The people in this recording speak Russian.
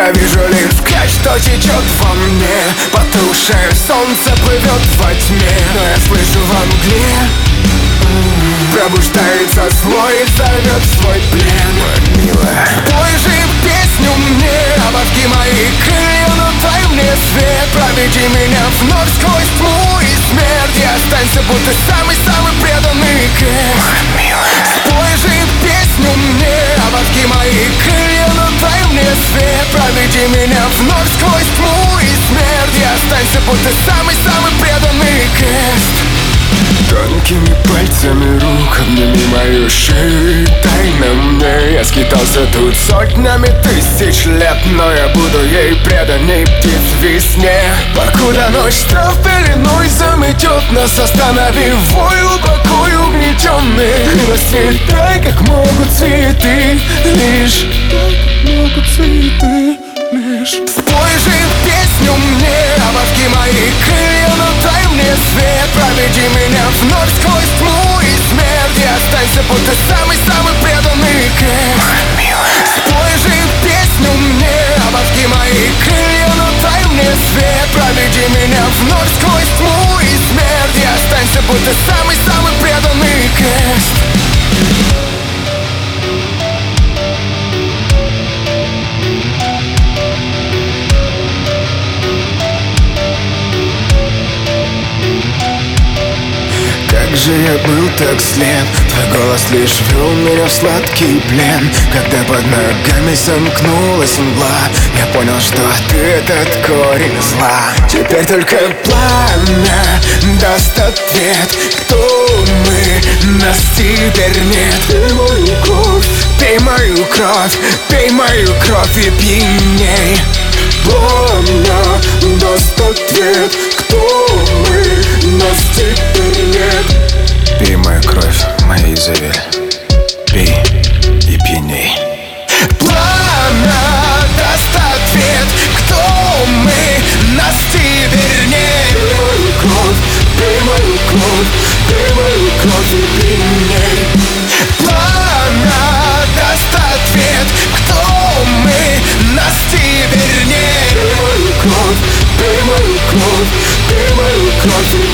Я вижу лишь скач, что течет во мне. Потухшее солнце плывет во тьме, но я слышу во мгле пробуждается зло и зовет свой плен. Милая, пой же песню мне, обожги мои крылья, но дай мне свет. Проведи меня вновь сквозь тьму и смерть, и останься будто самый-самый преданный кэш. Спой же песню мне, обожги мои крылья, но дай мне свет. Проведи меня вновь сквозь тьму и смерть, и останься будто самый-самый преданный кэш. Тонкими пальцами рук обними мою шею, тайна мне. Я скитался тут сотнями тысяч лет, но я буду ей преданней птиц в весне. Покуда ночь трав пеленой заметет нас, останови вой глубоко и угнетенный. Расцветай, как могут цветы, лишь как могут цветы, лишь. Спой же песню мне, обожги мои крылья, но дай мне свет. Проведи меня вновь сквозь тьму и смерть, и останься будто самый-самый преданный кэш. Спой же песню мне, обожги мои крылья, но дай мне свет. Проведи меня вновь сквозь тьму и смерть, и останься будто самый-самый преданный кэш. Как же я был так слеп, твой голос лишь вел меня в сладкий плен. Когда под ногами сомкнулась мгла, я понял, что ты этот корень зла. Теперь только пламя даст ответ, кто мы, нас теперь нет. Пей мою кровь, пей мою кровь, пей мою кровь и пьяней. Пламя даст ответ, кто мы, нас теперь нет. Пей мою кровь, моя Изавель, пей и пьяней. Пламя даст ответ, кто мы, нас теперь нет. Пей мою кровь, пей мою кровь, пей мою кровь и пьяней. Пламя даст ответ, кто мы, нас теперь нет. Пей мою кровь, пей мою кровь, пей мою кровь и